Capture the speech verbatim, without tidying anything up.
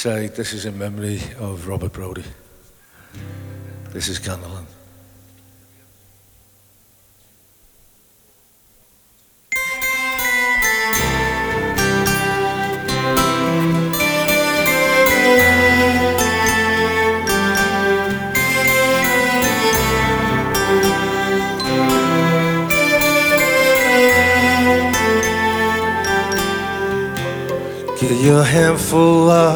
say this is in memory of Robert Brodie. This is Candleland. Get your handful of